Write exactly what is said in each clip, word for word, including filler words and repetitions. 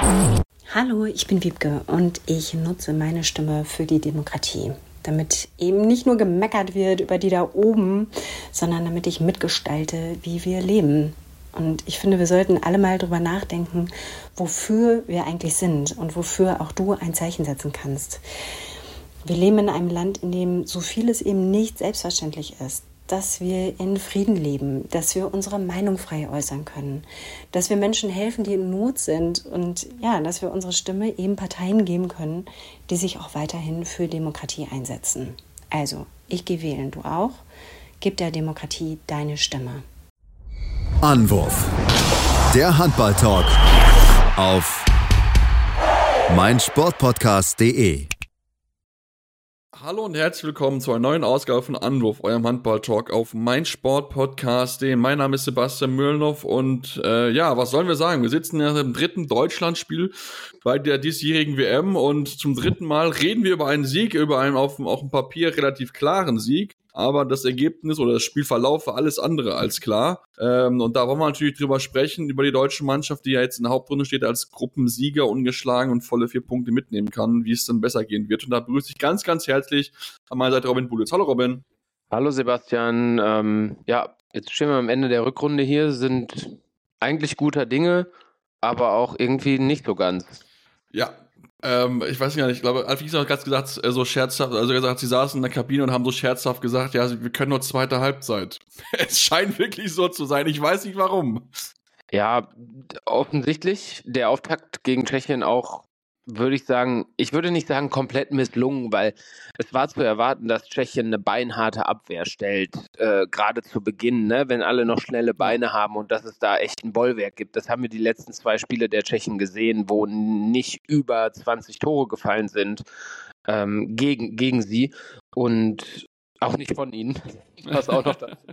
Hallo, ich bin Wiebke und ich nutze meine Stimme für die Demokratie, damit eben nicht nur gemeckert wird über die da oben, sondern damit ich mitgestalte, wie wir leben. Und ich finde, wir sollten alle mal drüber nachdenken, wofür wir eigentlich sind und wofür auch du ein Zeichen setzen kannst. Wir leben in einem Land, in dem so vieles eben nicht selbstverständlich ist. Dass wir in Frieden leben, dass wir unsere Meinung frei äußern können, dass wir Menschen helfen, die in Not sind und ja, dass wir unsere Stimme eben Parteien geben können, die sich auch weiterhin für Demokratie einsetzen. Also, ich gehe wählen, du auch. Gib der Demokratie deine Stimme. Anwurf. Der Handball-Talk auf meinsportpodcast punkt de. Hallo und herzlich willkommen zu einer neuen Ausgabe von Anwurf, eurem Handball-Talk auf meinsportpodcast punkt de. Mein Name ist Sebastian Mühlenhoff und äh, ja, was sollen wir sagen? Wir sitzen ja im dritten Deutschlandspiel bei der diesjährigen W M und zum dritten Mal reden wir über einen Sieg, über einen auf, auf dem Papier relativ klaren Sieg. Aber das Ergebnis oder das Spielverlauf war alles andere als klar. Ähm, und da wollen wir natürlich drüber sprechen, über die deutsche Mannschaft, die ja jetzt in der Hauptrunde steht als Gruppensieger, ungeschlagen und volle vier Punkte mitnehmen kann, wie es dann besser gehen wird. Und da begrüße ich ganz, ganz herzlich an meiner Seite Robin Bulitz. Hallo Robin. Hallo Sebastian. Ähm, ja, jetzt stehen wir am Ende der Rückrunde hier, sind eigentlich guter Dinge, aber auch irgendwie nicht so ganz. Ja. Ähm, ich weiß gar nicht, ich glaube, Alfie hat gerade gesagt, äh, so scherzhaft, also gesagt, sie saßen in der Kabine und haben so scherzhaft gesagt, ja, wir können nur zweite Halbzeit. Es scheint wirklich so zu sein, ich weiß nicht warum. Ja, offensichtlich der Auftakt gegen Tschechien auch, würde ich sagen, ich würde nicht sagen komplett misslungen, weil es war zu erwarten, dass Tschechien eine beinharte Abwehr stellt, äh, gerade zu Beginn, ne, wenn alle noch schnelle Beine haben und dass es da echt ein Bollwerk gibt. Das haben wir die letzten zwei Spiele der Tschechen gesehen, wo nicht über zwanzig Tore gefallen sind ähm, gegen, gegen sie und auch nicht von ihnen, was auch noch dazu.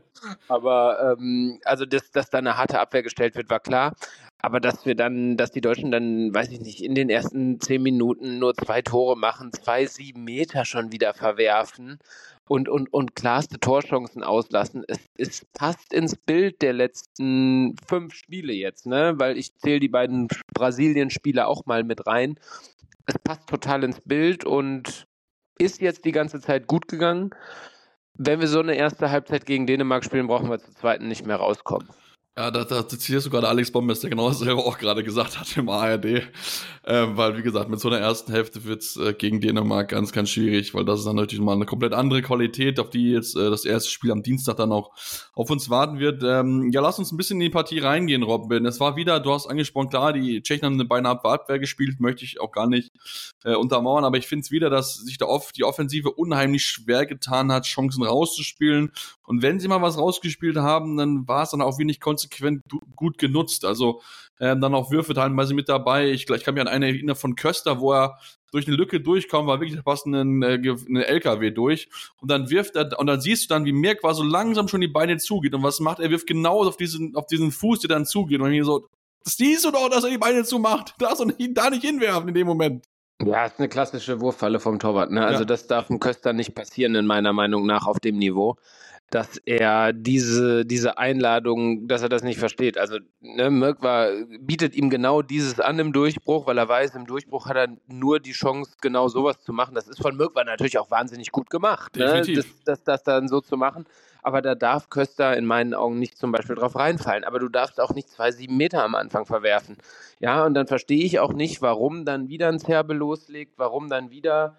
Aber ähm, also, dass, dass da eine harte Abwehr gestellt wird, war klar. Aber dass wir dann, dass die Deutschen dann, weiß ich nicht, in den ersten zehn Minuten nur zwei Tore machen, zwei sieben Meter schon wieder verwerfen und, und, und klarste Torchancen auslassen, es, es passt ins Bild der letzten fünf Spiele jetzt, ne? Weil ich zähle die beiden Brasilien-Spiele auch mal mit rein. Es passt total ins Bild und ist jetzt die ganze Zeit gut gegangen. Wenn wir so eine erste Halbzeit gegen Dänemark spielen, brauchen wir zur zweiten nicht mehr rauskommen. Ja, da, da zitierst du gerade Alex Bombes, der genau dasselbe auch gerade gesagt hat im A R D. Ähm, weil, wie gesagt, mit so einer ersten Hälfte wird's äh, gegen Dänemark ganz, ganz schwierig, weil das ist dann natürlich mal eine komplett andere Qualität, auf die jetzt äh, das erste Spiel am Dienstag dann auch auf uns warten wird. Ähm, ja, lass uns ein bisschen in die Partie reingehen, Robin. Es war wieder, du hast angesprochen, klar, die Tschechen haben eine beinahe Abwehr gespielt, möchte ich auch gar nicht äh, untermauern, aber ich finde es wieder, dass sich da oft die Offensive unheimlich schwer getan hat, Chancen rauszuspielen. Und wenn sie mal was rausgespielt haben, dann war es dann auch wenig konsequent gut genutzt. Also ähm, dann auch Würfe teilweise mit dabei. Ich, ich kann mich an eine erinnern von Köster, wo er durch eine Lücke durchkommt, war wirklich, da passt ein, äh, ein L K W durch. Und dann wirft er, und dann siehst du dann, wie Merk so langsam schon die Beine zugeht. Und was macht er? wirft genau auf diesen, auf diesen Fuß, der dann zugeht. Und ich so, das siehst du doch, dass er die Beine zumacht. Darfst du ihn da nicht hinwerfen in dem Moment. Ja, ist eine klassische Wurffalle vom Torwart, ne? Also ja. Das darf dem Köster nicht passieren, in meiner Meinung nach, auf dem Niveau, dass er diese, diese Einladung, dass er das nicht versteht. Also ne, Merk war, bietet ihm genau dieses an im Durchbruch, weil er weiß, im Durchbruch hat er nur die Chance, genau sowas zu machen. Das ist von Merk natürlich auch wahnsinnig gut gemacht, ne? das, das, das dann so zu machen. Aber da darf Köster in meinen Augen nicht zum Beispiel drauf reinfallen. Aber du darfst auch nicht zwei sieben Meter am Anfang verwerfen. Ja, und dann verstehe ich auch nicht, warum dann wieder ein Serbe loslegt, warum dann wieder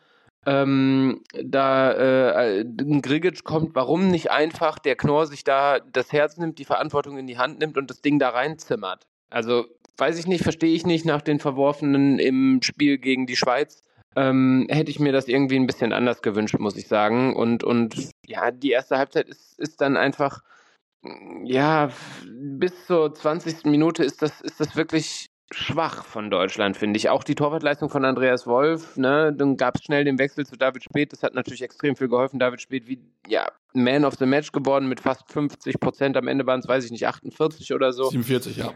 ähm, da äh, ein Grigic kommt, warum nicht einfach der Knorr sich da das Herz nimmt, die Verantwortung in die Hand nimmt und das Ding da reinzimmert. Also, weiß ich nicht, verstehe ich nicht nach den Verworfenen im Spiel gegen die Schweiz. Ähm, hätte ich mir das irgendwie ein bisschen anders gewünscht, muss ich sagen. Und, und ja, die erste Halbzeit ist, ist dann einfach, ja, bis zur zwanzigsten Minute ist das, ist das wirklich schwach von Deutschland, finde ich. Auch die Torwartleistung von Andreas Wolf, ne, dann gab es schnell den Wechsel zu David Späth, das hat natürlich extrem viel geholfen. David Späth, wie, ja, Man of the Match geworden mit fast fünfzig Prozent, am Ende waren es, weiß ich nicht, achtundvierzig oder so. siebenundvierzig, ja.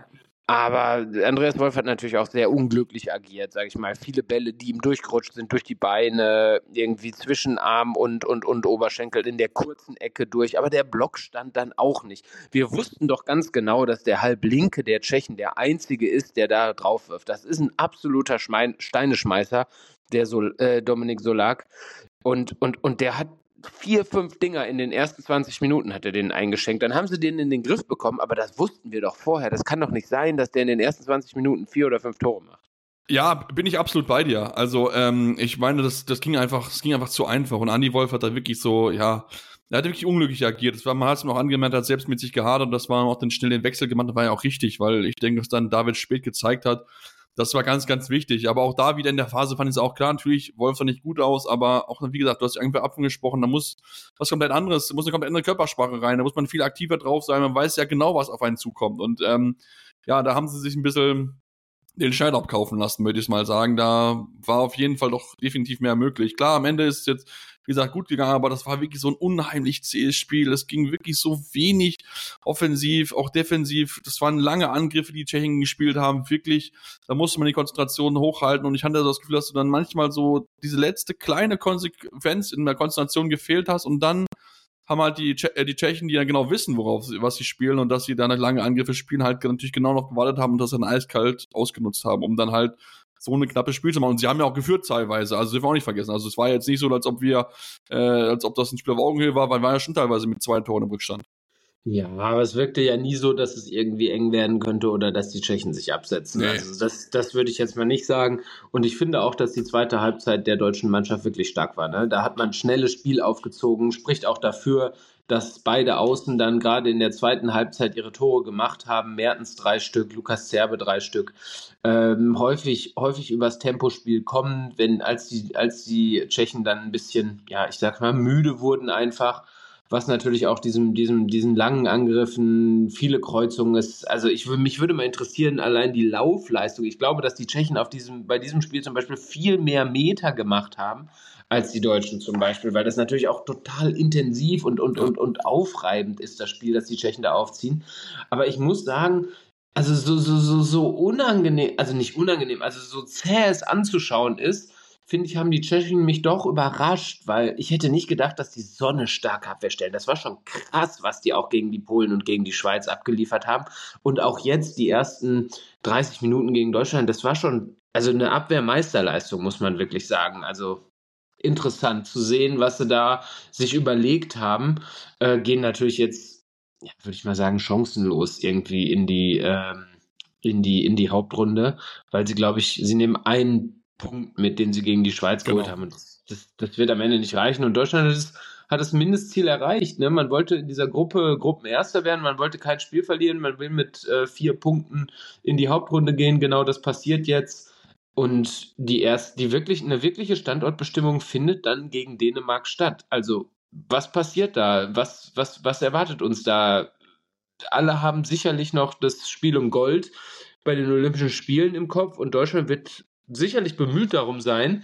Aber Andreas Wolf hat natürlich auch sehr unglücklich agiert, sage ich mal. Viele Bälle, die ihm durchgerutscht sind durch die Beine, irgendwie zwischen Arm und, und, und Oberschenkel in der kurzen Ecke durch. Aber der Block stand dann auch nicht. Wir wussten doch ganz genau, dass der Halblinke der Tschechen der einzige ist, der da drauf wirft. Das ist ein absoluter Schmein- Steineschmeißer, der Sol- äh, Dominik Solak. Und, und, und der hat vier, fünf Dinger in den ersten zwanzig Minuten hat er denen eingeschenkt. Dann haben sie den in den Griff bekommen, aber das wussten wir doch vorher. Das kann doch nicht sein, dass der in den ersten zwanzig Minuten vier oder fünf Tore macht. Ja, bin ich absolut bei dir. Also, ähm, ich meine, das, das ging einfach, das ging einfach zu einfach. Und Andi Wolf hat da wirklich so, ja, er hat wirklich unglücklich agiert. Das war, man hat es noch angemerkt, er hat selbst mit sich gehadert und das war auch dann schnell den Wechsel gemacht. Das war ja auch richtig, weil ich denke, was dann David Speth gezeigt hat, das war ganz, ganz wichtig. Aber auch da wieder in der Phase fand ich es auch klar, natürlich, Wolf sah nicht gut aus, aber auch, wie gesagt, du hast ja irgendwie abgesprochen, da muss was komplett anderes, da muss eine komplett andere Körpersprache rein, da muss man viel aktiver drauf sein, man weiß ja genau, was auf einen zukommt. Und ähm, ja, da haben sie sich ein bisschen den Schein abkaufen lassen, würde ich mal sagen. Da war auf jeden Fall doch definitiv mehr möglich. Klar, am Ende ist es jetzt, wie gesagt, gut gegangen, aber das war wirklich so ein unheimlich zähes Spiel. Es ging wirklich so wenig offensiv, auch defensiv. Das waren lange Angriffe, die Tschechen gespielt haben. Wirklich, da musste man die Konzentration hochhalten und ich hatte das Gefühl, dass du dann manchmal so diese letzte kleine Konsequenz in der Konzentration gefehlt hast und dann haben halt die, Tsche- äh, die Tschechen, die ja genau wissen, worauf sie, was sie spielen und dass sie dann halt lange Angriffe spielen, halt natürlich genau noch gewartet haben und das dann eiskalt ausgenutzt haben, um dann halt so eine knappe Spiel zu machen. Und sie haben ja auch geführt teilweise, also dürfen wir auch nicht vergessen. Also es war jetzt nicht so, als ob wir, äh, als ob das ein Spiel auf Augenhöhe war, weil wir ja schon teilweise mit zwei Toren im Rückstand. Ja, aber es wirkte ja nie so, dass es irgendwie eng werden könnte oder dass die Tschechen sich absetzen. Nee. Also das, das würde ich jetzt mal nicht sagen. Und ich finde auch, dass die zweite Halbzeit der deutschen Mannschaft wirklich stark war. Ne? Da hat man ein schnelles Spiel aufgezogen, spricht auch dafür, dass beide Außen dann gerade in der zweiten Halbzeit ihre Tore gemacht haben. Mertens drei Stück, Lukas Zerbe drei Stück. Ähm, häufig, häufig übers Tempospiel kommen, wenn als die, als die Tschechen dann ein bisschen, ja, ich sag mal, müde wurden einfach. Was natürlich auch diesem, diesem, diesen langen Angriffen, viele Kreuzungen ist. Also ich mich würde mal interessieren, allein die Laufleistung. Ich glaube, dass die Tschechen auf diesem, bei diesem Spiel zum Beispiel viel mehr Meter gemacht haben als die Deutschen zum Beispiel, weil das natürlich auch total intensiv und, und, und, und aufreibend ist, das Spiel, das die Tschechen da aufziehen. Aber ich muss sagen, also so, so, so, so unangenehm, also nicht unangenehm, also so zäh es anzuschauen ist, finde ich, haben die Tschechen mich doch überrascht, weil ich hätte nicht gedacht, dass die so eine starke Abwehr stellen. Das war schon krass, was die auch gegen die Polen und gegen die Schweiz abgeliefert haben. Und auch jetzt die ersten dreißig Minuten gegen Deutschland, das war schon also eine Abwehrmeisterleistung, muss man wirklich sagen. Also interessant zu sehen, was sie da sich überlegt haben. Äh, gehen natürlich jetzt, ja, würde ich mal sagen, chancenlos irgendwie in die, ähm, in die, in die Hauptrunde, weil sie, glaube ich, sie nehmen einen Punkt mit, den sie gegen die Schweiz geholt Genau. haben. Und das, das, das wird am Ende nicht reichen. Und Deutschland hat das, hat das Mindestziel erreicht. Ne? Man wollte in dieser Gruppe Gruppenerster werden, man wollte kein Spiel verlieren, man will mit äh, vier Punkten in die Hauptrunde gehen. Genau das passiert jetzt. Und die erst, die wirklich, eine wirkliche Standortbestimmung findet dann gegen Dänemark statt. Also, was passiert da? Was, was, was erwartet uns da? Alle haben sicherlich noch das Spiel um Gold bei den Olympischen Spielen im Kopf und Deutschland wird sicherlich bemüht darum sein,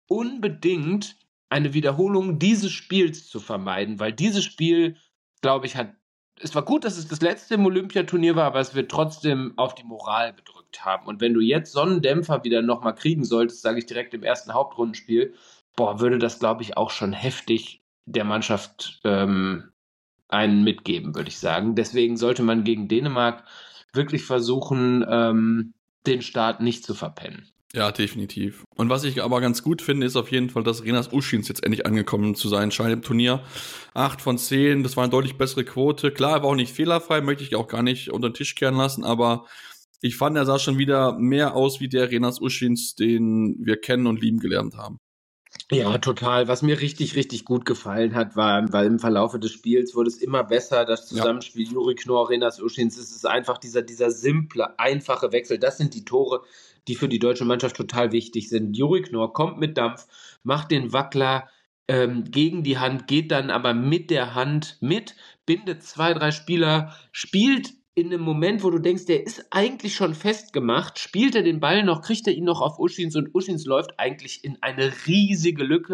unbedingt eine Wiederholung dieses Spiels zu vermeiden, weil dieses Spiel, glaube ich, hat, es war gut, dass es das letzte im Olympiaturnier war, aber es wird trotzdem auf die Moral gedrückt haben. Und wenn du jetzt so einen Dämpfer wieder nochmal kriegen solltest, sage ich direkt im ersten Hauptrundenspiel, boah, würde das, glaube ich, auch schon heftig der Mannschaft ähm, einen mitgeben, würde ich sagen. Deswegen sollte man gegen Dänemark wirklich versuchen, ähm, den Start nicht zu verpennen. Ja, definitiv. Und was ich aber ganz gut finde, ist auf jeden Fall, dass Renas Uschins jetzt endlich angekommen zu sein scheint im Turnier. Acht von zehn, das war eine deutlich bessere Quote. Klar, er war auch nicht fehlerfrei, möchte ich auch gar nicht unter den Tisch kehren lassen, aber ich fand, er sah schon wieder mehr aus wie der Renas Uschins, den wir kennen und lieben gelernt haben. Ja, total. Was mir richtig, richtig gut gefallen hat, war, weil im Verlaufe des Spiels wurde es immer besser, das Zusammenspiel ja. Juri Knorr, Renas Uschins. Es ist einfach dieser, dieser simple, einfache Wechsel. Das sind die Tore, die für die deutsche Mannschaft total wichtig sind. Juri Knorr kommt mit Dampf, macht den Wackler ähm, gegen die Hand, geht dann aber mit der Hand mit, bindet zwei, drei Spieler, spielt in einem Moment, wo du denkst, der ist eigentlich schon festgemacht, spielt er den Ball noch, kriegt er ihn noch auf Uschins und Uschins läuft eigentlich in eine riesige Lücke,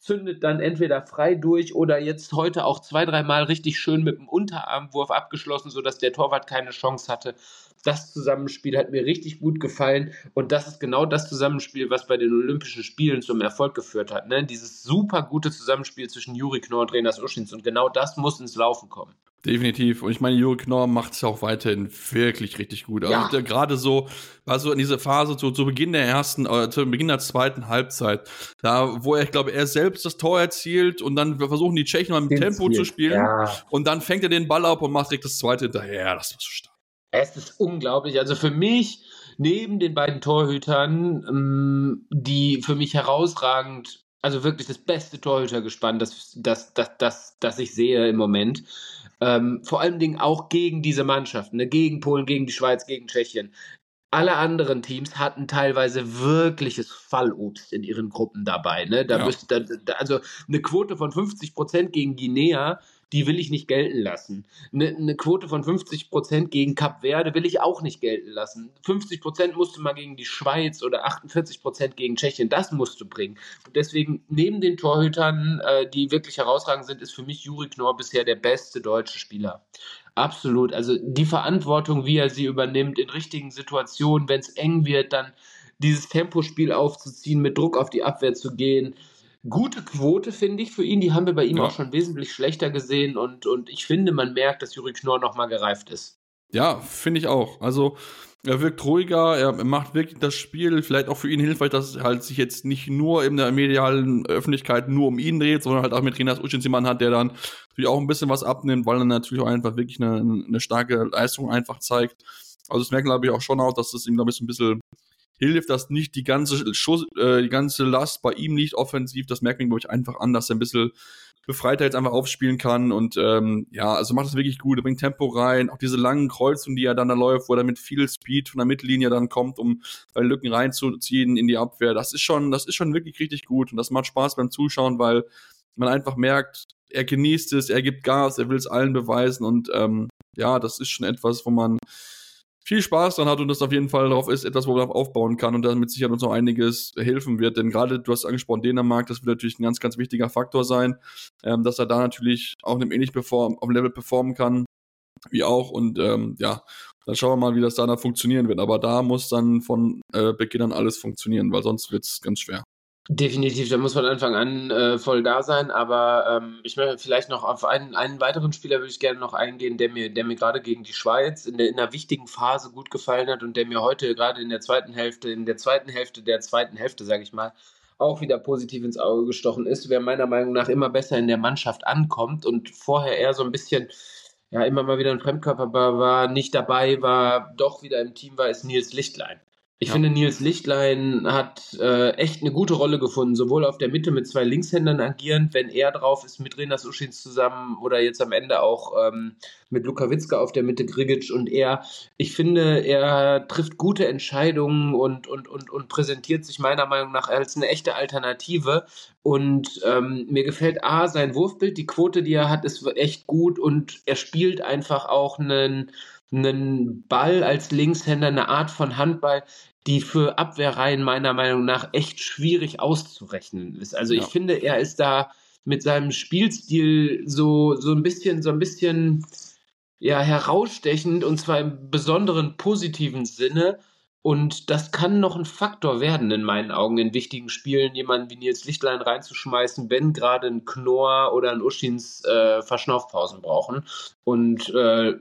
zündet dann entweder frei durch oder jetzt heute auch zwei, dreimal richtig schön mit dem Unterarmwurf abgeschlossen, sodass der Torwart keine Chance hatte. Das Zusammenspiel hat mir richtig gut gefallen und das ist genau das Zusammenspiel, was bei den Olympischen Spielen zum Erfolg geführt hat. Ne? Dieses super gute Zusammenspiel zwischen Juri Knorr und Renas Uschins und genau das muss ins Laufen kommen. Definitiv. Und ich meine, Juri Knorr macht es auch weiterhin wirklich richtig gut. Also Ja. der, gerade so, also in dieser Phase zu, zu Beginn der ersten, äh, zu Beginn der zweiten Halbzeit, da, wo er, ich glaube, er selbst das Tor erzielt und dann versuchen die Tschechen mal mit Den Tempo Ziel. zu spielen Ja. und dann fängt er den Ball ab und macht direkt das zweite hinterher. Das war so stark. Es ist unglaublich. Also für mich, neben den beiden Torhütern, ähm, die für mich herausragend, also wirklich das beste Torhütergespann, das, das, das, das, das ich sehe im Moment, ähm, vor allen Dingen auch gegen diese Mannschaften, ne? Gegen Polen, gegen die Schweiz, gegen Tschechien. Alle anderen Teams hatten teilweise wirkliches Fallobst in ihren Gruppen dabei. Ne? Da Ja. müsste, da, also eine Quote von fünfzig Prozent gegen Guinea, die will ich nicht gelten lassen. Eine, eine Quote von fünfzig Prozent gegen Kap Verde will ich auch nicht gelten lassen. fünfzig Prozent musst du mal gegen die Schweiz oder achtundvierzig Prozent gegen Tschechien. Das musst du bringen. Und deswegen, neben den Torhütern, äh, die wirklich herausragend sind, ist für mich Juri Knorr bisher der beste deutsche Spieler. Absolut. Also die Verantwortung, wie er sie übernimmt in richtigen Situationen, wenn es eng wird, dann dieses Tempospiel aufzuziehen, mit Druck auf die Abwehr zu gehen. Gute Quote, finde ich, für ihn. Die haben wir bei ihm Ja. auch schon wesentlich schlechter gesehen. Und, und ich finde, man merkt, dass Juri Knorr nochmal gereift ist. Ja, finde ich auch. Also er wirkt ruhiger, er macht wirklich das Spiel, vielleicht auch für ihn hilfreich, dass es halt sich jetzt nicht nur in der medialen Öffentlichkeit nur um ihn dreht, sondern halt auch mit Renas Uschins jemanden hat, der dann natürlich auch ein bisschen was abnimmt, weil er natürlich auch einfach wirklich eine, eine starke Leistung einfach zeigt. Also das merken, glaube ich, auch schon auch, dass das ihm, glaube ich, so ein bisschen hilft, dass nicht die ganze Schuss, äh, die ganze Last bei ihm liegt offensiv. Das merkt man, glaube ich, einfach an, dass er ein bisschen befreiter jetzt einfach aufspielen kann und ähm, ja, also macht das wirklich gut, er bringt Tempo rein, auch diese langen Kreuzungen, die er dann da läuft, wo er mit viel Speed von der Mittellinie dann kommt, um bei Lücken reinzuziehen in die Abwehr, das ist schon, das ist schon wirklich richtig gut und das macht Spaß beim Zuschauen, weil man einfach merkt, er genießt es, er gibt Gas, er will es allen beweisen und ähm, ja, das ist schon etwas, wo man viel Spaß dran hat und das auf jeden Fall darauf ist, etwas, wo man aufbauen kann und damit sicher uns noch einiges helfen wird, denn gerade, du hast angesprochen, Dänemark, das wird natürlich ein ganz, ganz wichtiger Faktor sein, ähm, dass er da natürlich auch einem ähnlich perform, auf dem Level performen kann, wie auch und ähm, ja, dann schauen wir mal, wie das da dann funktionieren wird, aber da muss dann von äh, Beginn an alles funktionieren, weil sonst wird es ganz schwer. Definitiv, da muss von Anfang an äh, voll da sein, aber ähm, ich möchte vielleicht noch auf einen, einen weiteren Spieler würde ich gerne noch eingehen, der mir, der mir gerade gegen die Schweiz in, der, in einer wichtigen Phase gut gefallen hat und der mir heute gerade in der zweiten Hälfte, in der zweiten Hälfte der zweiten Hälfte, sage ich mal, auch wieder positiv ins Auge gestochen ist, wer meiner Meinung nach immer besser in der Mannschaft ankommt und vorher eher so ein bisschen, ja, immer mal wieder ein Fremdkörper war, war nicht dabei, war doch wieder im Team war, ist Nils Lichtlein. Ich Ja. finde, Nils Lichtlein hat äh, echt eine gute Rolle gefunden, sowohl auf der Mitte mit zwei Linkshändern agierend, wenn er drauf ist, mit Renas Uschins zusammen oder jetzt am Ende auch ähm, mit Luka Witzka auf der Mitte, Grigic und er. Ich finde, er trifft gute Entscheidungen und, und, und, und präsentiert sich meiner Meinung nach als eine echte Alternative. Und ähm, mir gefällt A, sein Wurfbild, die Quote, die er hat, ist echt gut und er spielt einfach auch einen einen Ball als Linkshänder, eine Art von Handball, die für Abwehrreihen meiner Meinung nach echt schwierig auszurechnen ist. Also Ja. ich finde, er ist da mit seinem Spielstil so, so ein bisschen, so ein bisschen ja, herausstechend und zwar im besonderen positiven Sinne. Und das kann noch ein Faktor werden in meinen Augen in wichtigen Spielen, jemanden wie Nils Lichtlein reinzuschmeißen, wenn gerade ein Knorr oder ein Uschins äh, Verschnaufpausen brauchen. Und äh,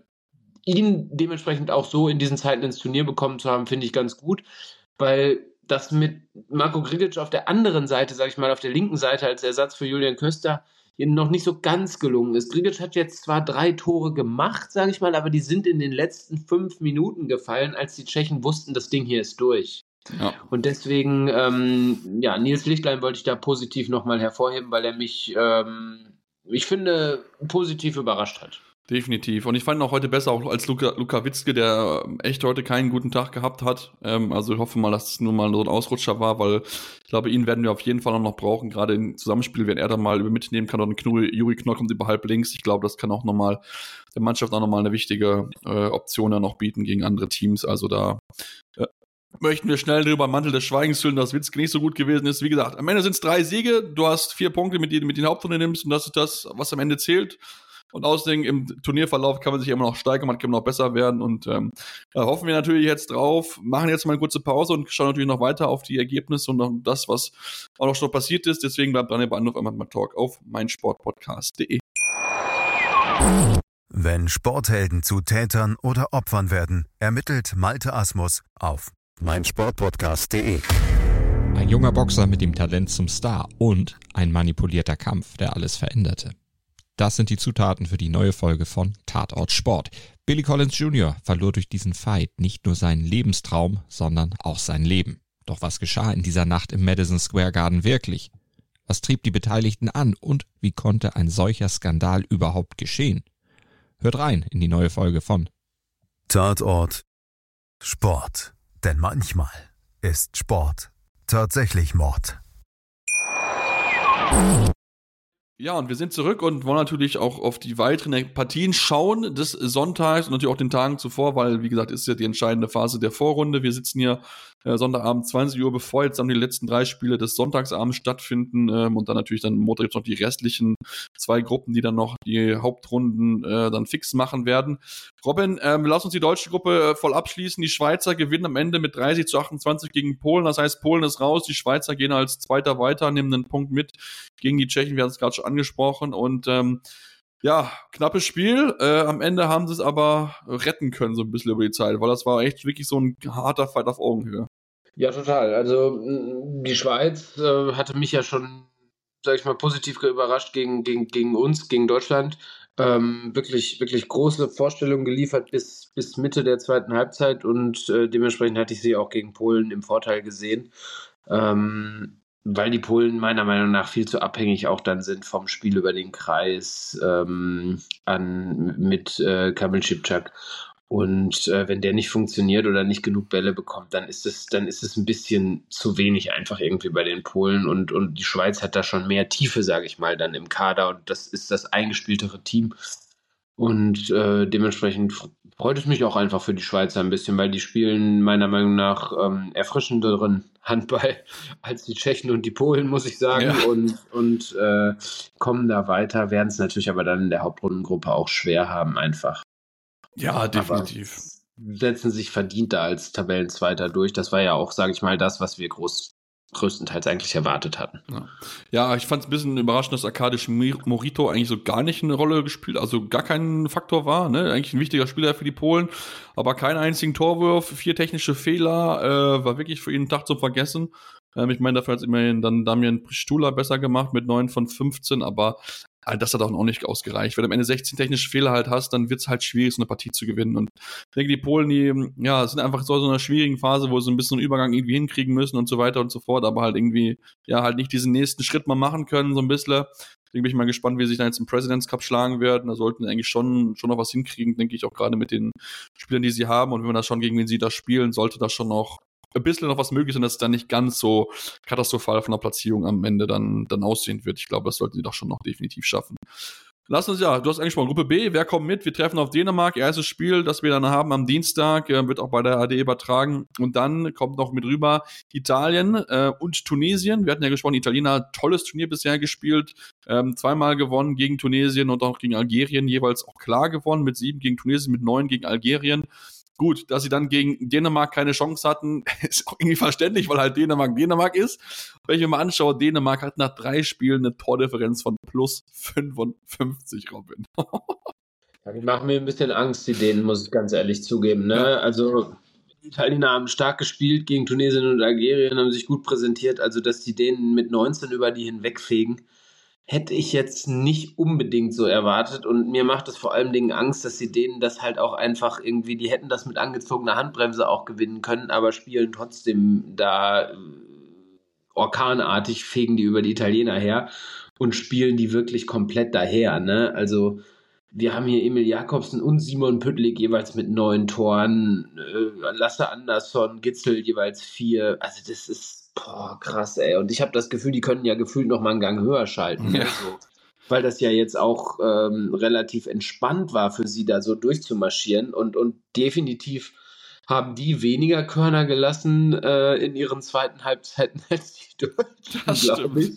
ihn dementsprechend auch so in diesen Zeiten ins Turnier bekommen zu haben, finde ich ganz gut, weil das mit Marko Grigic auf der anderen Seite, sage ich mal, auf der linken Seite als Ersatz für Julian Köster noch nicht so ganz gelungen ist. Grigic hat jetzt zwar drei Tore gemacht, sage ich mal, aber die sind in den letzten fünf Minuten gefallen, als die Tschechen wussten, das Ding hier ist durch. Ja. Und deswegen, ähm, ja, Nils Lichtlein wollte ich da positiv nochmal hervorheben, weil er mich, ähm, ich finde, positiv überrascht hat. Definitiv. Und ich fand ihn auch heute besser auch als Luka, Luka Witzke, der echt heute keinen guten Tag gehabt hat. Ähm, also ich hoffe mal, dass es nur mal so ein Ausrutscher war, weil ich glaube, ihn werden wir auf jeden Fall auch noch brauchen, gerade im Zusammenspiel, wenn er dann mal über mitnehmen kann. Und Knur, Juri Knorr kommt über halb links. Ich glaube, das kann auch nochmal der Mannschaft auch nochmal eine wichtige äh, Option dann noch bieten gegen andere Teams. Also da äh, möchten wir schnell drüber Mantel des Schweigens hüllen, dass Witzke nicht so gut gewesen ist. Wie gesagt, am Ende sind es drei Siege, du hast vier Punkte, mit denen du mit den Hauptrunde nimmst und das ist das, was am Ende zählt. Und außerdem im Turnierverlauf kann man sich immer noch steigern, man kann immer noch besser werden und ähm, da hoffen wir natürlich jetzt drauf, machen jetzt mal eine kurze Pause und schauen natürlich noch weiter auf die Ergebnisse und noch das, was auch noch schon passiert ist. Deswegen bleibt dran bei Anruf einmal Talk auf meinsportpodcast punkt de. Wenn Sporthelden zu Tätern oder Opfern werden, ermittelt Malte Asmus auf meinsportpodcast punkt de. Ein junger Boxer mit dem Talent zum Star und ein manipulierter Kampf, der alles veränderte. Das sind die Zutaten für die neue Folge von Tatort Sport. Billy Collins Junior verlor durch diesen Fight nicht nur seinen Lebenstraum, sondern auch sein Leben. Doch was geschah in dieser Nacht im Madison Square Garden wirklich? Was trieb die Beteiligten an und wie konnte ein solcher Skandal überhaupt geschehen? Hört rein in die neue Folge von Tatort Sport. Denn manchmal ist Sport tatsächlich Mord. Ja, und wir sind zurück und wollen natürlich auch auf die weiteren Partien schauen des Sonntags und natürlich auch den Tagen zuvor, weil, wie gesagt, ist ja die entscheidende Phase der Vorrunde. Wir sitzen hier äh, Sonntagabend zwanzig Uhr, bevor jetzt dann die letzten drei Spiele des Sonntagsabends stattfinden ähm, und dann natürlich dann Montag jetzt noch die restlichen zwei Gruppen, die dann noch die Hauptrunden äh, dann fix machen werden. Robin, ähm, lass uns die deutsche Gruppe äh, voll abschließen. Die Schweizer gewinnen am Ende mit dreißig zu achtundzwanzig gegen Polen. Das heißt, Polen ist raus, die Schweizer gehen als Zweiter weiter, nehmen einen Punkt mit gegen die Tschechen. Wir haben es gerade schon angesprochen und ähm, ja, knappes Spiel. Äh, am Ende haben sie es aber retten können, so ein bisschen über die Zeit, weil das war echt wirklich so ein harter Fight auf Augenhöhe. Ja, total. Also die Schweiz äh, hatte mich ja schon, sag ich mal, positiv überrascht gegen, gegen, gegen uns, gegen Deutschland. Ähm, wirklich, wirklich große Vorstellungen geliefert bis, bis Mitte der zweiten Halbzeit und äh, dementsprechend hatte ich sie auch gegen Polen im Vorteil gesehen. Ähm, weil die Polen meiner Meinung nach viel zu abhängig auch dann sind vom Spiel über den Kreis ähm, an, mit äh, Kamil Šipčák. Und äh, wenn der nicht funktioniert oder nicht genug Bälle bekommt, dann ist es, dann ist es ein bisschen zu wenig einfach irgendwie bei den Polen. Und, und die Schweiz hat da schon mehr Tiefe, sage ich mal, dann im Kader. Und das ist das eingespieltere Team. Und äh, dementsprechend freut es mich auch einfach für die Schweizer ein bisschen, weil die spielen meiner Meinung nach ähm, erfrischenderen Handball als die Tschechen und die Polen, muss ich sagen. Ja. Und, und äh, kommen da weiter, werden es natürlich aber dann in der Hauptrundengruppe auch schwer haben einfach. Ja, definitiv. Aber setzen sich verdient da als Tabellenzweiter durch. Das war ja auch, sage ich mal, das, was wir groß größtenteils eigentlich erwartet hatten. Ja, ja, ich fand es ein bisschen überraschend, dass Arkadiusz Morito eigentlich so gar nicht eine Rolle gespielt, also gar kein Faktor war, ne? Eigentlich ein wichtiger Spieler für die Polen, aber keinen einzigen Torwurf, vier technische Fehler, äh, war wirklich für ihn ein Tag zum Vergessen. Ähm, ich meine, dafür hat es immerhin dann Damian Pristula besser gemacht mit neun von fünfzehn, aber das hat auch noch nicht ausgereicht. Wenn du am Ende sechzehn technische Fehler halt hast, dann wird es halt schwierig, so eine Partie zu gewinnen. Und ich denke, die Polen, die ja, sind einfach so in einer schwierigen Phase, wo sie ein bisschen einen Übergang irgendwie hinkriegen müssen und so weiter und so fort, aber halt irgendwie, ja, halt nicht diesen nächsten Schritt mal machen können, so ein bisschen. Deswegen bin ich mal gespannt, wie sie sich dann jetzt im President's Cup schlagen werden. Da sollten sie eigentlich schon, schon noch was hinkriegen, denke ich, auch gerade mit den Spielern, die sie haben. Und wenn wir das schon gegen wen sie da spielen, sollte das schon noch ein bisschen noch was möglich sein, dass es dann nicht ganz so katastrophal von der Platzierung am Ende dann, dann aussehen wird. Ich glaube, das sollten sie doch schon noch definitiv schaffen. Lass uns ja, du hast angesprochen, Gruppe B, wer kommt mit? Wir treffen auf Dänemark, erstes Spiel, das wir dann haben am Dienstag, äh, wird auch bei der A D übertragen. Und dann kommt noch mit rüber Italien äh, und Tunesien. Wir hatten ja gesprochen, Italiener, tolles Turnier bisher gespielt, ähm, zweimal gewonnen gegen Tunesien und auch gegen Algerien, jeweils auch klar gewonnen, mit sieben gegen Tunesien, mit neun gegen Algerien. Gut, dass sie dann gegen Dänemark keine Chance hatten, ist auch irgendwie verständlich, weil halt Dänemark Dänemark ist. Wenn ich mir mal anschaue, Dänemark hat nach drei Spielen eine Tordifferenz von plus fünfundfünfzig, Robin. Ja, die machen mir ein bisschen Angst, die Dänen, muss ich ganz ehrlich zugeben. Ne? Ja. Also die Italiener haben stark gespielt gegen Tunesien und Algerien, haben sich gut präsentiert. Also dass die Dänen mit neunzehn über die hinwegfegen, hätte ich jetzt nicht unbedingt so erwartet und mir macht es vor allen Dingen Angst, dass sie denen das halt auch einfach irgendwie, die hätten das mit angezogener Handbremse auch gewinnen können, aber spielen trotzdem da äh, orkanartig, fegen die über die Italiener her und spielen die wirklich komplett daher, ne? Also wir haben hier Emil Jakobsen und Simon Püttlik jeweils mit neun Toren, äh, Lasse Andersson, Gitzel jeweils vier, also das ist boah, krass, ey. Und ich habe das Gefühl, die können ja gefühlt noch mal einen Gang höher schalten. Ja. Also, weil das ja jetzt auch ähm, relativ entspannt war für sie, da so durchzumarschieren und, und definitiv haben die weniger Körner gelassen äh, in ihren zweiten Halbzeiten als die Deutschen, glaube ich.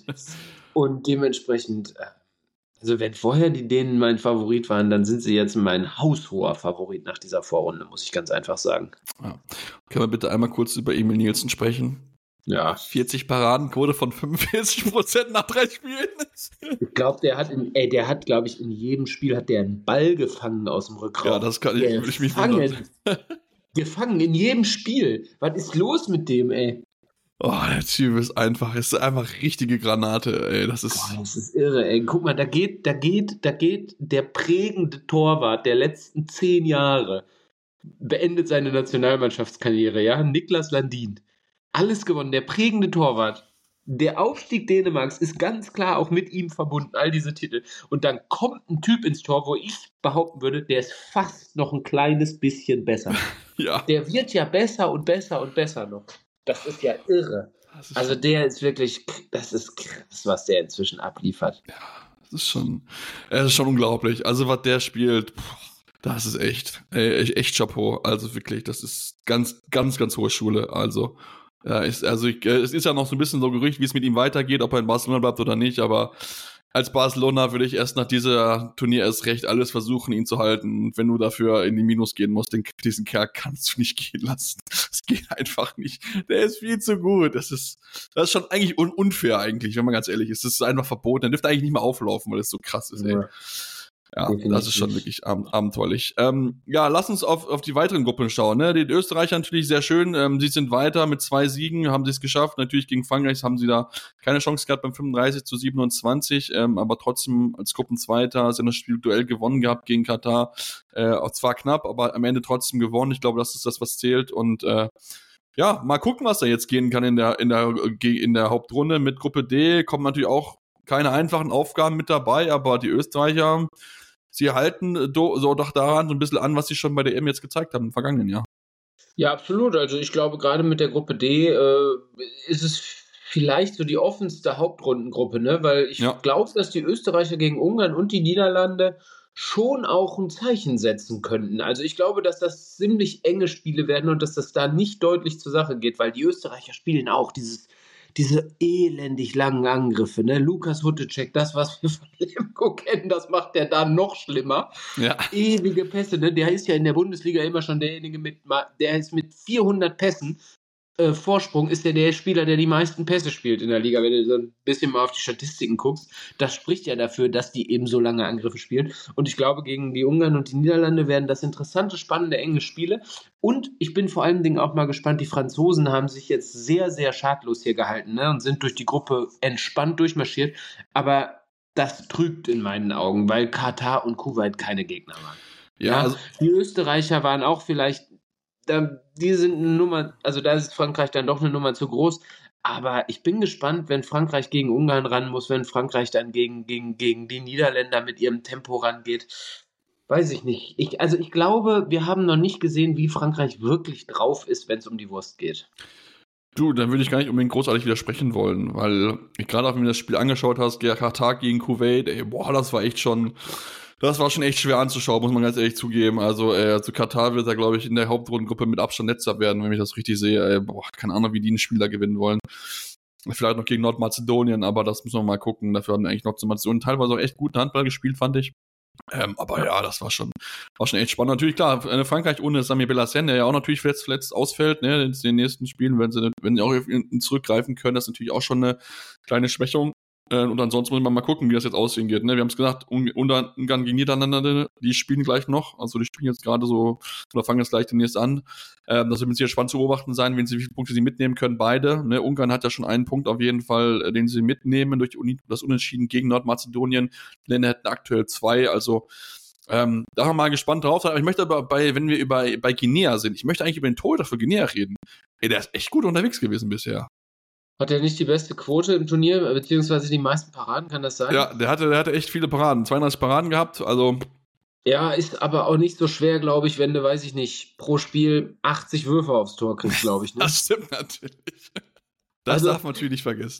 Und dementsprechend, äh, also wenn vorher die Dänen mein Favorit waren, dann sind sie jetzt mein haushoher Favorit nach dieser Vorrunde, muss ich ganz einfach sagen. Ja. Können wir bitte einmal kurz über Emil Nielsen sprechen? Ja. vierzig Paradenquote von fünfundvierzig Prozent nach drei Spielen. Ich glaube, der hat, in, ey, der hat, glaube ich, in jedem Spiel hat der einen Ball gefangen aus dem Rückraum. Ja, das kann ich, würde ich mich wundern. Gefangen in jedem Spiel. Was ist los mit dem, ey? Oh, der Typ ist einfach, ist einfach richtige Granate, ey. Das ist. Boah, das ist irre, ey. Guck mal, da geht, da geht, da geht der prägende Torwart der letzten zehn Jahre, beendet seine Nationalmannschaftskarriere, ja? Niklas Landin. Alles gewonnen, der prägende Torwart. Der Aufstieg Dänemarks ist ganz klar auch mit ihm verbunden, all diese Titel. Und dann kommt ein Typ ins Tor, wo ich behaupten würde, der ist fast noch ein kleines bisschen besser. Ja. Der wird ja besser und besser und besser noch. Das ist ja irre. Ist also der ist wirklich, das ist krass, was der inzwischen abliefert. Ja, das ist schon, das ist schon unglaublich. Also was der spielt, das ist echt, echt, echt Chapeau. Also wirklich, das ist ganz, ganz, ganz hohe Schule. Also ja, ist, also ich, es ist ja noch so ein bisschen so Gerücht, wie es mit ihm weitergeht, ob er in Barcelona bleibt oder nicht, aber als Barcelona würde ich erst nach dieser Turnier erst recht alles versuchen, ihn zu halten. Und wenn du dafür in die Minus gehen musst, den, diesen Kerl kannst du nicht gehen lassen. Das geht einfach nicht. Der ist viel zu gut. Das ist, das ist schon eigentlich un- unfair eigentlich, wenn man ganz ehrlich ist. Das ist einfach verboten. Der dürfte eigentlich nicht mehr auflaufen, weil es so krass ist, ey. Ja. Ja, definitiv. Das ist schon wirklich ab- abenteuerlich. Ähm, ja, lass uns auf, auf die weiteren Gruppen schauen. Ne? Die Österreicher natürlich sehr schön. Ähm, sie sind weiter mit zwei Siegen, haben sie es geschafft. Natürlich gegen Frankreich haben sie da keine Chance gehabt beim fünfunddreißig zu siebenundzwanzig, ähm, aber trotzdem als Gruppenzweiter sind das Spiel Duell gewonnen gehabt gegen Katar. Äh, auch zwar knapp, aber am Ende trotzdem gewonnen. Ich glaube, das ist das, was zählt. Und äh, ja, mal gucken, was da jetzt gehen kann in der, in der, in der Hauptrunde. Mit Gruppe D kommen natürlich auch keine einfachen Aufgaben mit dabei, aber die Österreicher, sie halten do, so doch daran so ein bisschen an, was sie schon bei der E M jetzt gezeigt haben im vergangenen Jahr. Ja, absolut. Also ich glaube, gerade mit der Gruppe D äh, ist es vielleicht so die offenste Hauptrundengruppe, ne? Weil ich ja. glaube, dass die Österreicher gegen Ungarn und die Niederlande schon auch ein Zeichen setzen könnten. Also ich glaube, dass das ziemlich enge Spiele werden und dass das da nicht deutlich zur Sache geht, weil die Österreicher spielen auch dieses diese elendig langen Angriffe, ne? Lukas Hutecek, das, was wir von Lemko kennen, das macht der da noch schlimmer. Ja. Ewige Pässe, ne? Der ist ja in der Bundesliga immer schon derjenige mit, der ist mit vierhundert Pässen äh, Vorsprung, ist der der Spieler, der die meisten Pässe spielt in der Liga. Wenn du so ein bisschen mal auf die Statistiken guckst, das spricht ja dafür, dass die eben so lange Angriffe spielen. Und ich glaube, gegen die Ungarn und die Niederlande werden das interessante, spannende, enge Spiele. Und ich bin vor allen Dingen auch mal gespannt, die Franzosen haben sich jetzt sehr, sehr schadlos hier gehalten, ne, und sind durch die Gruppe entspannt durchmarschiert. Aber das trügt in meinen Augen, weil Katar und Kuwait keine Gegner waren. Ja, ja, also die Österreicher waren auch vielleicht, da, die sind eine Nummer, also da ist Frankreich dann doch eine Nummer zu groß. Aber ich bin gespannt, wenn Frankreich gegen Ungarn ran muss, wenn Frankreich dann gegen, gegen, gegen die Niederländer mit ihrem Tempo rangeht. Weiß ich nicht. Ich, also ich glaube, wir haben noch nicht gesehen, wie Frankreich wirklich drauf ist, wenn es um die Wurst geht. Du, dann würde ich gar nicht unbedingt großartig widersprechen wollen, weil ich gerade auch, wenn du das Spiel angeschaut hast, Katar gegen Kuwait, ey, boah, das war echt schon, das war schon echt schwer anzuschauen, muss man ganz ehrlich zugeben. Also äh, zu Katar wird er, glaube ich, in der Hauptrundengruppe mit Abstand letzter werden, wenn ich das richtig sehe. Ey, boah, keine Ahnung, wie die ein Spiel da gewinnen wollen. Vielleicht noch gegen Nordmazedonien, aber das müssen wir mal gucken. Dafür haben eigentlich Nordmazedonien teilweise auch echt guten Handball gespielt, fand ich. Ähm, aber ja, das war schon, war schon echt spannend. Natürlich, klar, Frankreich ohne Samir Belhassen, der ja auch natürlich verletzt, verletzt ausfällt, ne, in den nächsten Spielen, wenn sie, wenn sie auch auf ihn zurückgreifen können, das ist natürlich auch schon eine kleine Schwächung. Äh, und ansonsten muss man mal gucken, wie das jetzt aussehen geht, ne. Wir haben es gesagt, Ungarn gegen Niederlande, die spielen gleich noch, also die spielen jetzt gerade so, oder fangen jetzt gleich demnächst an. Ähm, das wird mit sehr spannend zu beobachten sein, wenn sie, wie viele Punkte sie mitnehmen können, beide, ne. Ungarn hat ja schon einen Punkt auf jeden Fall, äh, den sie mitnehmen durch das Unentschieden gegen Nordmazedonien. Die Länder hätten aktuell zwei, also ähm, da haben wir mal gespannt drauf sein. Aber ich möchte aber bei, wenn wir über, bei Guinea sind, ich möchte eigentlich über den Torhüter für Guinea reden. Ey, der ist echt gut unterwegs gewesen bisher. Hat er nicht die beste Quote im Turnier, beziehungsweise die meisten Paraden, kann das sein? Ja, der hatte, der hatte echt viele Paraden, zweiunddreißig Paraden gehabt, also... Ja, ist aber auch nicht so schwer, glaube ich, wenn du, weiß ich nicht, pro Spiel achtzig Würfe aufs Tor kriegst, glaube ich. Ne? Das stimmt natürlich. Das also, darf man natürlich nicht vergessen.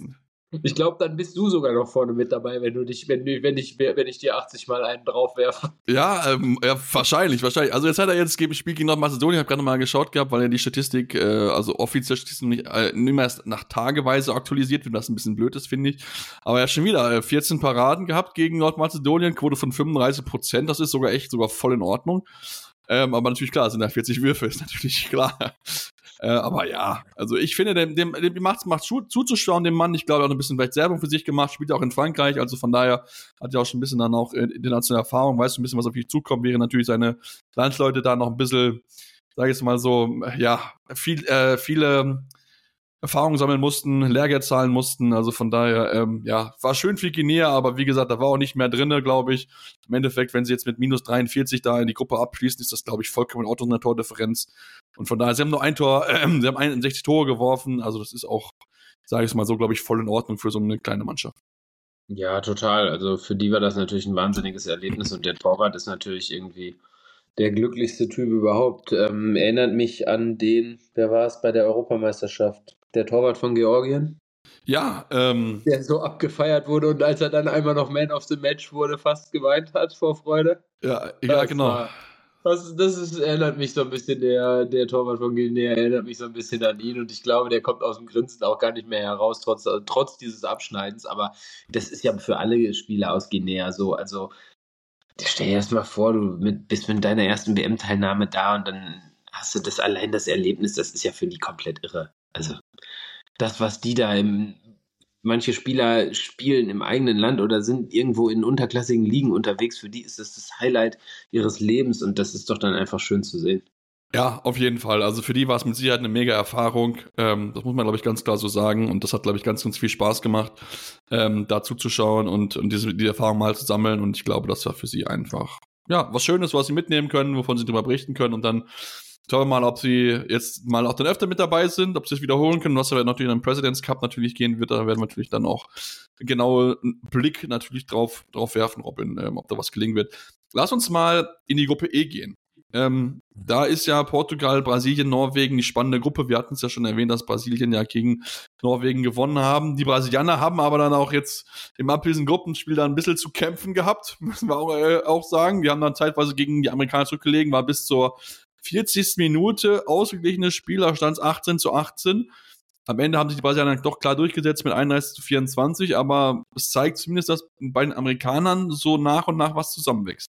Ich glaube, dann bist du sogar noch vorne mit dabei, wenn du dich, wenn, wenn ich, wenn ich dir achtzig Mal einen draufwerfe. Ja, ähm, ja, wahrscheinlich, wahrscheinlich. Also jetzt hat er jetzt Spiel gegen Nordmazedonien, ich habe gerade mal geschaut gehabt, weil ja die Statistik, äh, also offiziell Statistik nicht, äh, nicht mehr erst nach Tageweise aktualisiert wird, was ein bisschen blöd ist, finde ich. Aber er hat schon wieder äh, vierzehn Paraden gehabt gegen Nordmazedonien, Quote von fünfunddreißig Prozent, das ist sogar echt sogar voll in Ordnung. Ähm, aber natürlich klar, sind da vierzig Würfe, ist natürlich klar. Äh, aber ja, also ich finde, dem, dem, dem macht es zuzuschauen, dem Mann. Ich glaube, er hat ein bisschen vielleicht Werbung für sich gemacht, spielt auch in Frankreich, also von daher hat er auch schon ein bisschen dann auch internationale Erfahrung, weiß ein bisschen, was auf ihn zukommt, wäre natürlich seine Landsleute da noch ein bisschen, sag ich jetzt mal so, ja, viel, äh, viele Erfahrungen sammeln mussten, Lehrgeld zahlen mussten, also von daher, ähm, ja, war schön für Guinea, aber wie gesagt, da war auch nicht mehr drinne, glaube ich. Im Endeffekt, wenn sie jetzt mit minus dreiundvierzig da in die Gruppe abschließen, ist das, glaube ich, vollkommen in Ordnung, eine Tordifferenz. Und von daher, sie haben nur ein Tor, äh, sie haben einundsechzig Tore geworfen, also das ist auch, sage ich es mal so, glaube ich, voll in Ordnung für so eine kleine Mannschaft. Ja, total. Also für die war das natürlich ein wahnsinniges Erlebnis und der Torwart ist natürlich irgendwie der glücklichste Typ überhaupt. Ähm, erinnert mich an den, wer war es bei der Europameisterschaft? Der Torwart von Georgien? Ja, ähm. Der so abgefeiert wurde und als er dann einmal noch Man of the Match wurde, fast geweint hat vor Freude. Ja, ja, das genau. War, das das ist, erinnert mich so ein bisschen, der, der Torwart von Guinea erinnert mich so ein bisschen an ihn und ich glaube, der kommt aus dem Grinsen auch gar nicht mehr heraus, trotz, trotz dieses Abschneidens. Aber das ist ja für alle Spieler aus Guinea so. Also, stell dir erst mal vor, du mit, bist mit deiner ersten W M-Teilnahme da und dann hast du das allein, das Erlebnis, das ist ja für die komplett irre. Also, das, was die da im, manche Spieler spielen im eigenen Land oder sind irgendwo in unterklassigen Ligen unterwegs, für die ist das das Highlight ihres Lebens und das ist doch dann einfach schön zu sehen. Ja, auf jeden Fall. Also für die war es mit Sicherheit eine mega Erfahrung. Ähm, das muss man, glaube ich, ganz klar so sagen. Und das hat, glaube ich, ganz, ganz viel Spaß gemacht, ähm, da zuzuschauen und, und diese, die Erfahrung mal zu sammeln. Und ich glaube, das war für sie einfach, ja, was Schönes, was sie mitnehmen können, wovon sie drüber berichten können. Und dann schauen wir mal, ob sie jetzt mal auch dann öfter mit dabei sind, ob sie es wiederholen können. Was aber natürlich in den President's Cup natürlich gehen wird, da werden wir natürlich dann auch genaue Blick natürlich drauf, drauf werfen, Robin, ähm, ob da was gelingen wird. Lass uns mal in die Gruppe E gehen. Ähm, da ist ja Portugal, Brasilien, Norwegen die spannende Gruppe. Wir hatten es ja schon erwähnt, dass Brasilien ja gegen Norwegen gewonnen haben. Die Brasilianer haben aber dann auch jetzt im abschließenden Gruppenspiel da ein bisschen zu kämpfen gehabt, müssen wir auch, äh, auch sagen. Die haben dann zeitweise gegen die Amerikaner zurückgelegen, war bis zur vierzigsten Minute ausgeglichenes Spiel, da stand es achtzehn zu achtzehn. Am Ende haben sich die Brasilianer doch klar durchgesetzt mit einunddreißig zu vierundzwanzig, aber es zeigt zumindest, dass bei den Amerikanern so nach und nach was zusammenwächst.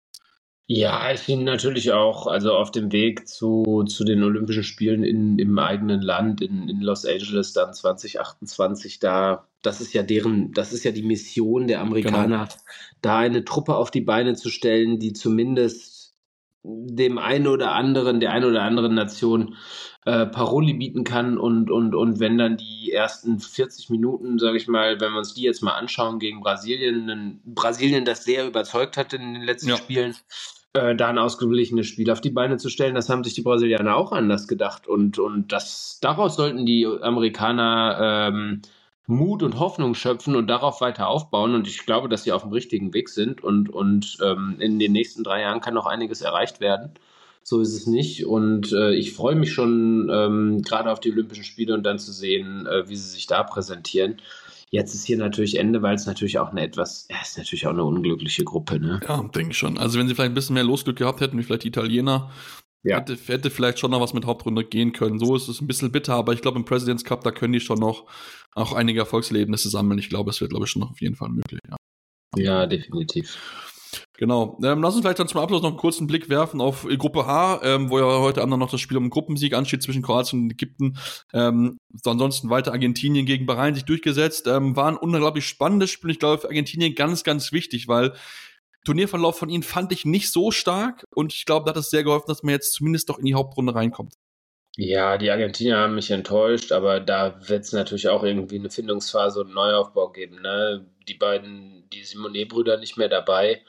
Ja, ich bin natürlich auch, also auf dem Weg zu, zu den Olympischen Spielen in, im eigenen Land, in, in Los Angeles dann zwanzig achtundzwanzig, da, das ist ja deren, das ist ja die Mission der Amerikaner, genau, da eine Truppe auf die Beine zu stellen, die zumindest dem einen oder anderen, der einen oder anderen Nation äh, Paroli bieten kann und, und, und wenn dann die ersten vierzig Minuten, sage ich mal, wenn wir uns die jetzt mal anschauen gegen Brasilien, ein Brasilien, das sehr überzeugt hat in den letzten ja. Spielen, äh, da ein ausgeglichenes Spiel auf die Beine zu stellen, das haben sich die Brasilianer auch anders gedacht und, und das, daraus sollten die Amerikaner ähm, Mut und Hoffnung schöpfen und darauf weiter aufbauen und ich glaube, dass sie auf dem richtigen Weg sind und, und ähm, in den nächsten drei Jahren kann noch einiges erreicht werden. So ist es nicht und äh, ich freue mich schon ähm, gerade auf die Olympischen Spiele und dann zu sehen, äh, wie sie sich da präsentieren. Jetzt ist hier natürlich Ende, weil es natürlich auch eine etwas, ja, ist natürlich auch eine unglückliche Gruppe, ne? Ja, denke ich schon. Also wenn sie vielleicht ein bisschen mehr Losglück gehabt hätten, wie vielleicht die Italiener, ja. hätte, hätte vielleicht schon noch was mit Hauptrunde gehen können. So ist es ein bisschen bitter, aber ich glaube im President's Cup, da können die schon noch auch einige Erfolgserlebnisse sammeln. Ich glaube, es wird, glaube ich, schon noch auf jeden Fall möglich, ja. Ja, definitiv. Genau. Ähm, lass uns vielleicht dann zum Abschluss noch einen kurzen Blick werfen auf Gruppe H, ähm, wo ja heute Abend noch das Spiel um den Gruppensieg ansteht zwischen Kroatien und Ägypten. Ähm, ansonsten weiter Argentinien gegen Bahrain sich durchgesetzt. Ähm, war ein unglaublich spannendes Spiel. Ich glaube, für Argentinien ganz, ganz wichtig, weil Turnierverlauf von ihnen fand ich nicht so stark und ich glaube, da hat es sehr geholfen, dass man jetzt zumindest doch in die Hauptrunde reinkommt. Ja, die Argentinier haben mich enttäuscht, aber da wird es natürlich auch irgendwie eine Findungsphase und einen Neuaufbau geben, ne? Die beiden, die Simonet-Brüder nicht mehr dabei.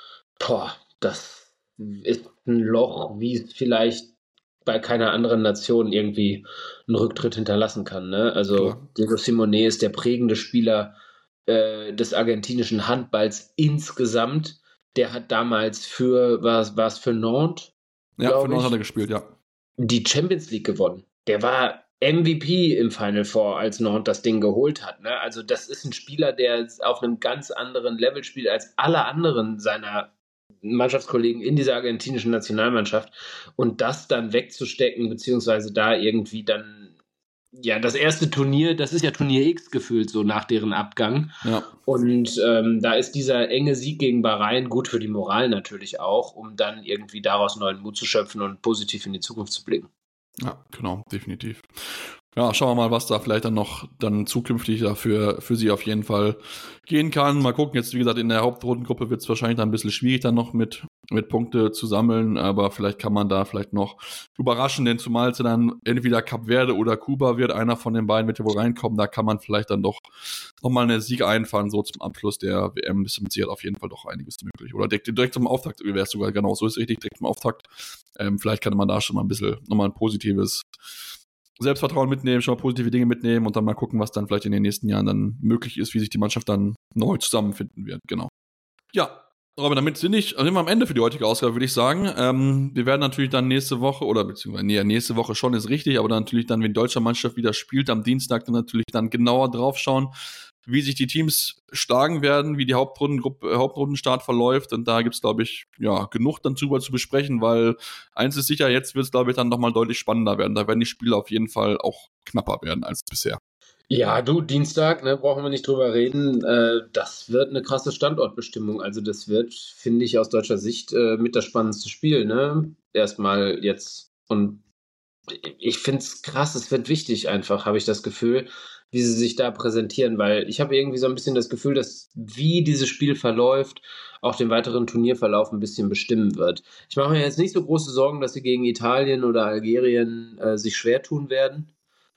Boah, das ist ein Loch, wie es vielleicht bei keiner anderen Nation irgendwie einen Rücktritt hinterlassen kann, ne? Also Diego Simonet ist der prägende Spieler äh, des argentinischen Handballs insgesamt. Der hat damals für, war es für Nantes? Ja, für Nantes hat er gespielt, ja. Die Champions League gewonnen. Der war M V P im Final Four, als Nantes das Ding geholt hat. Ne? Also das ist ein Spieler, der auf einem ganz anderen Level spielt als alle anderen seiner Mannschaftskollegen in dieser argentinischen Nationalmannschaft. Und das dann wegzustecken, beziehungsweise da irgendwie dann, ja, das erste Turnier, das ist ja Turnier X gefühlt so nach deren Abgang. Ja. Und ähm, da ist dieser enge Sieg gegen Bahrain gut für die Moral natürlich auch, um dann irgendwie daraus neuen Mut zu schöpfen und positiv in die Zukunft zu blicken. Ja, genau, definitiv. Ja, schauen wir mal, was da vielleicht dann noch dann zukünftig dafür für sie auf jeden Fall gehen kann. Mal gucken, jetzt wie gesagt, in der Hauptrundengruppe wird es wahrscheinlich dann ein bisschen schwierig dann noch mit, mit Punkte zu sammeln, aber vielleicht kann man da vielleicht noch überraschen, denn zumal es dann entweder Kap Verde oder Kuba wird, einer von den beiden wird ja wohl reinkommen, da kann man vielleicht dann doch nochmal einen Sieg einfahren, so zum Abschluss der W M ist mit Sicherheit auf jeden Fall doch einiges möglich. Oder direkt, direkt zum Auftakt wäre es sogar, genau, so ist es richtig, direkt zum Auftakt. Ähm, vielleicht kann man da schon mal ein bisschen nochmal ein positives Selbstvertrauen mitnehmen, schon mal positive Dinge mitnehmen und dann mal gucken, was dann vielleicht in den nächsten Jahren dann möglich ist, wie sich die Mannschaft dann neu zusammenfinden wird. Genau. Ja, Robin, damit sind, ich, sind wir am Ende für die heutige Ausgabe, würde ich sagen. Ähm, wir werden natürlich dann nächste Woche, oder beziehungsweise nee, nächste Woche schon ist richtig, aber dann natürlich dann, wenn die deutsche Mannschaft wieder spielt, am Dienstag dann natürlich dann genauer drauf schauen, wie sich die Teams schlagen werden, wie die Hauptrundengruppe, Hauptrundenstart verläuft. Und da gibt's, glaube ich, ja, genug dann drüber zu besprechen, weil eins ist sicher, jetzt wird es, glaube ich, dann nochmal deutlich spannender werden. Da werden die Spiele auf jeden Fall auch knapper werden als bisher. Ja, du, Dienstag, ne, brauchen wir nicht drüber reden. Äh, das wird eine krasse Standortbestimmung. Also das wird, finde ich, aus deutscher Sicht äh, mit das spannendste Spiel. Ne? Erstmal jetzt. Und ich finde es krass, es wird wichtig einfach, habe ich das Gefühl, wie sie sich da präsentieren, weil ich habe irgendwie so ein bisschen das Gefühl, dass wie dieses Spiel verläuft, auch den weiteren Turnierverlauf ein bisschen bestimmen wird. Ich mache mir jetzt nicht so große Sorgen, dass sie gegen Italien oder Algerien äh, sich schwer tun werden.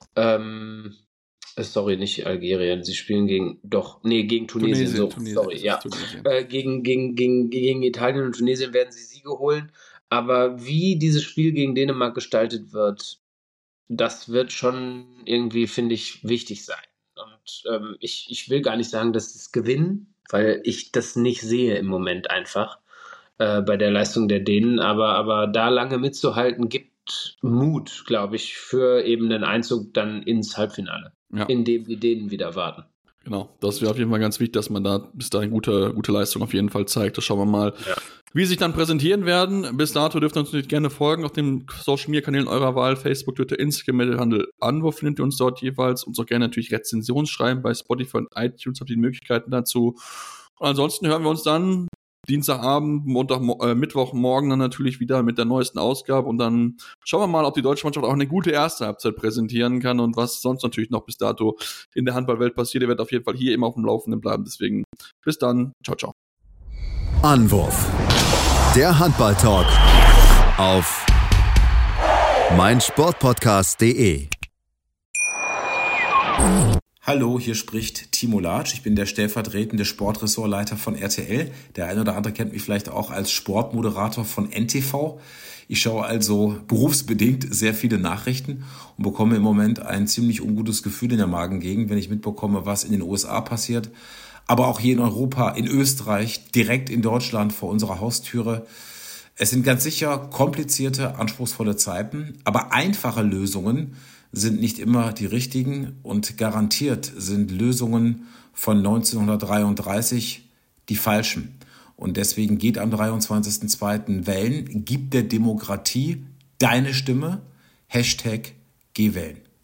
Ähm, sorry, nicht Algerien, sie spielen gegen, doch, nee, gegen Tunesien, Tunesien, so, Tunesien, sorry, ja. Äh, gegen, gegen, gegen, gegen Italien und Tunesien werden sie Siege holen, aber wie dieses Spiel gegen Dänemark gestaltet wird, das wird schon irgendwie, finde ich, wichtig sein. Und ähm, ich, ich will gar nicht sagen, dass es gewinnen, weil ich das nicht sehe im Moment einfach äh, bei der Leistung der Dänen. Aber, aber da lange mitzuhalten, gibt Mut, glaube ich, für eben den Einzug dann ins Halbfinale, ja, in dem die Dänen wieder warten. Genau, das wäre auf jeden Fall ganz wichtig, dass man da bis dahin gute, gute Leistung auf jeden Fall zeigt. Das schauen wir mal, ja, wie sie sich dann präsentieren werden. Bis dato dürft ihr uns natürlich gerne folgen auf den Social-Media-Kanälen eurer Wahl, Facebook, Twitter, Instagram, Mittelhandel, Anwur findet ihr uns dort jeweils. Uns auch gerne natürlich Rezensionen schreiben bei Spotify und iTunes, habt ihr die Möglichkeiten dazu. Und ansonsten hören wir uns dann Dienstagabend, Montag, äh, Mittwochmorgen dann natürlich wieder mit der neuesten Ausgabe und dann schauen wir mal, ob die deutsche Mannschaft auch eine gute erste Halbzeit präsentieren kann und was sonst natürlich noch bis dato in der Handballwelt passiert. Ihr werdet auf jeden Fall hier immer auf dem Laufenden bleiben. Deswegen bis dann. Ciao, ciao. Anwurf. Der Handball-Talk auf meinsportpodcast punkt de. Hallo, hier spricht Timo Latsch. Ich bin der stellvertretende Sportressortleiter von R T L. Der eine oder andere kennt mich vielleicht auch als Sportmoderator von N T V. Ich schaue also berufsbedingt sehr viele Nachrichten und bekomme im Moment ein ziemlich ungutes Gefühl in der Magengegend, wenn ich mitbekomme, was in den U S A passiert. Aber auch hier in Europa, in Österreich, direkt in Deutschland vor unserer Haustüre. Es sind ganz sicher komplizierte, anspruchsvolle Zeiten, aber einfache Lösungen sind nicht immer die richtigen und garantiert sind Lösungen von neunzehnhundertdreiunddreißig die falschen. Und deswegen geht am dreiundzwanzigsten zweiten wählen, gib der Demokratie deine Stimme, Hashtag Geh wählen.